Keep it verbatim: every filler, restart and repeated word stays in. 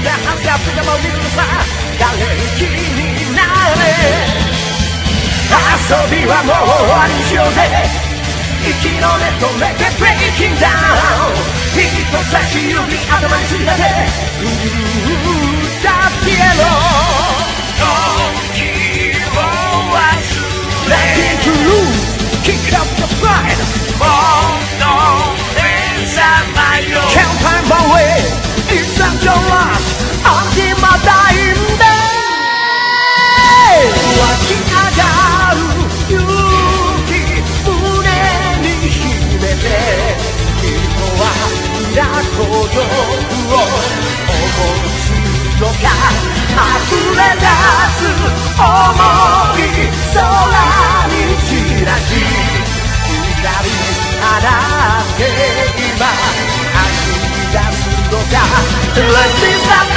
なはずが姿も見るのさ誰気になれ遊びはもう終わりにしようぜ息の根止めてブレイキンダウン人差し指頭についたて歌ってやろう時を忘れ Nothing to lose Kick up the pride もっと目覚まよ Can't find my way It's not your loss 始まったいんだ湧き上がる勇気胸に秘めて人は裏鼓動を思うのが溢れ出す想い空に散らし光放って今走り出すのが Let's be